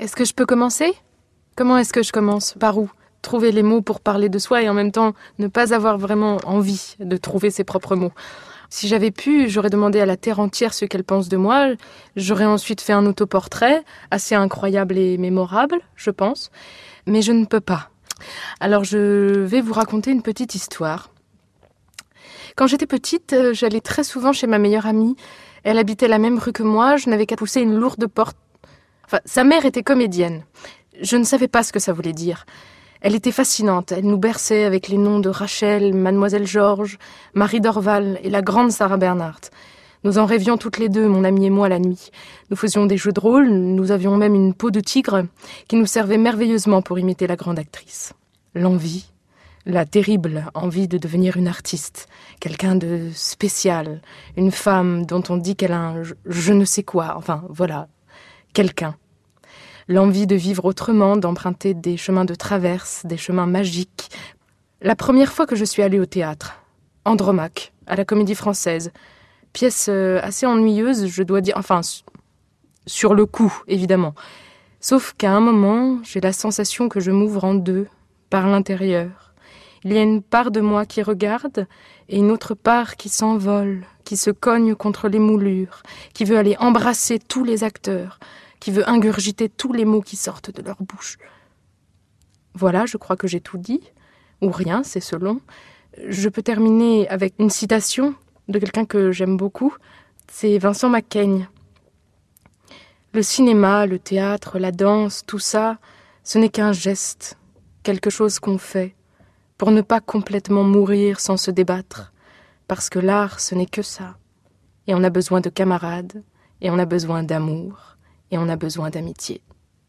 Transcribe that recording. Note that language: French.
Est-ce que je peux commencer ? Comment est-ce que je commence ? Par où ? Trouver les mots pour parler de soi et en même temps ne pas avoir vraiment envie de trouver ses propres mots. Si j'avais pu, j'aurais demandé à la terre entière ce qu'elle pense de moi. J'aurais ensuite fait un autoportrait, assez incroyable et mémorable, je pense. Mais je ne peux pas. Alors je vais vous raconter une petite histoire. Quand j'étais petite, j'allais très souvent chez ma meilleure amie. Elle habitait la même rue que moi, je n'avais qu'à pousser une lourde porte. Enfin, sa mère était comédienne. Je ne savais pas ce que ça voulait dire. Elle était fascinante, elle nous berçait avec les noms de Rachel, Mademoiselle Georges, Marie Dorval et la grande Sarah Bernhardt. Nous en rêvions toutes les deux, mon amie et moi, la nuit. Nous faisions des jeux de rôle, nous avions même une peau de tigre qui nous servait merveilleusement pour imiter la grande actrice. L'envie, la terrible envie de devenir une artiste, quelqu'un de spécial, une femme dont on dit qu'elle a un je ne sais quoi, enfin voilà, quelqu'un. L'envie de vivre autrement, d'emprunter des chemins de traverse, des chemins magiques. La première fois que je suis allée au théâtre, Andromaque, à la Comédie Française, pièce assez ennuyeuse, je dois dire, enfin, sur le coup, évidemment. Sauf qu'à un moment, j'ai la sensation que je m'ouvre en deux, par l'intérieur. Il y a une part de moi qui regarde et une autre part qui s'envole, qui se cogne contre les moulures, qui veut aller embrasser tous les acteurs, qui veut ingurgiter tous les mots qui sortent de leur bouche. Voilà, je crois que j'ai tout dit, ou rien, c'est selon. Je peux terminer avec une citation de quelqu'un que j'aime beaucoup, c'est Vincent Macaigne. Le cinéma, le théâtre, la danse, tout ça, ce n'est qu'un geste, quelque chose qu'on fait, pour ne pas complètement mourir sans se débattre, parce que l'art, ce n'est que ça. Et on a besoin de camarades, et on a besoin d'amour, et on a besoin d'amitié.